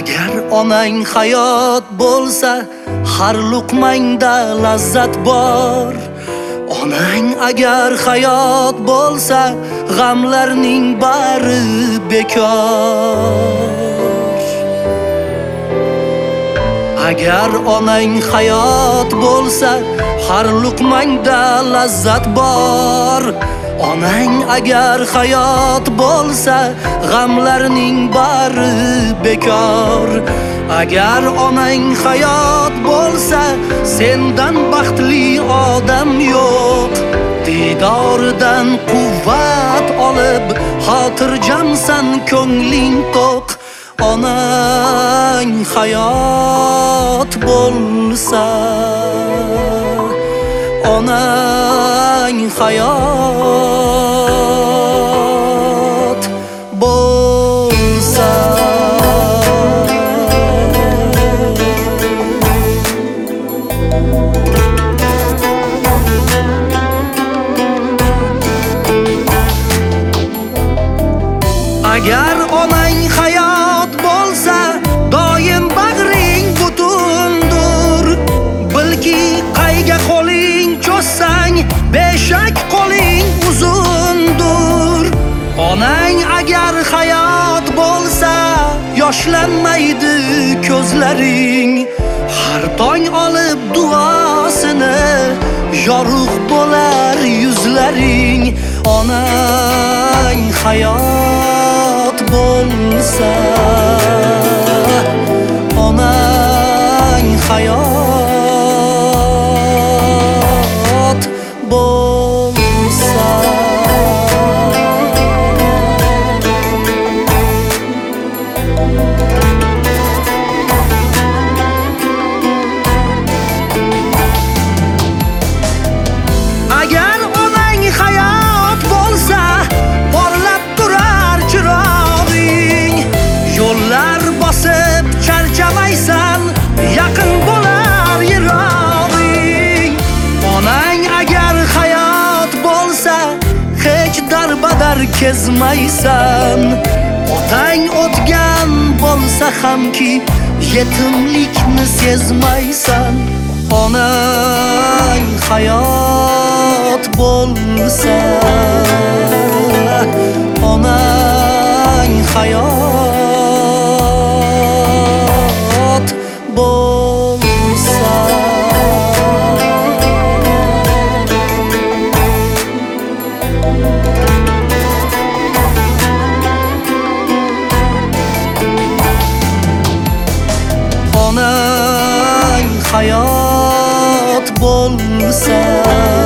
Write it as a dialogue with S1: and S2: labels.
S1: Agar onang hayot bo'lsa, har luqmangda lazzat bor. Onang agar hayot bo'lsa, g'amlarning bari bekor. Agar onang hayot bo'lsa, har luqmangda lazzat bor. Onang agar hayot bo'lsa, g'amlarning bari bekor. Agar onang hayot bo'lsa, sendan baxtli odam yo'q. Didoridan quvvat olib, xotirjamsan, ko'ngling to'q. Onang hayot bo'lsa, onang hayot bo'lsa. Agar onang hayot bo'lsa, doim bag'ring butundir. Bilki qayga qo'ling cho'ssang, beshak qo'ling uzundir. Onang agar hayot bo'lsa, yoshlanmaydi ko'zlaring. Har tong olib duosini, yorug' bo'lar yuzlaring. Onang hayot bo'lsa, onang hayot bo'lsa. Agar onang hayot bo'lsa, porlab turar chirog'ing. Yo'llar bosib charchamaysan, yaqin bo'lar yirog'ing. Onang agar hayot bo'lsa, hech darbadar kezmaysan. Otang o'tgan bo'lsa hamki, yetimlikni sezmaysan. Onang hayot bo'lsa, onang hayot bo'lsa. Onang hayot bo'lsa.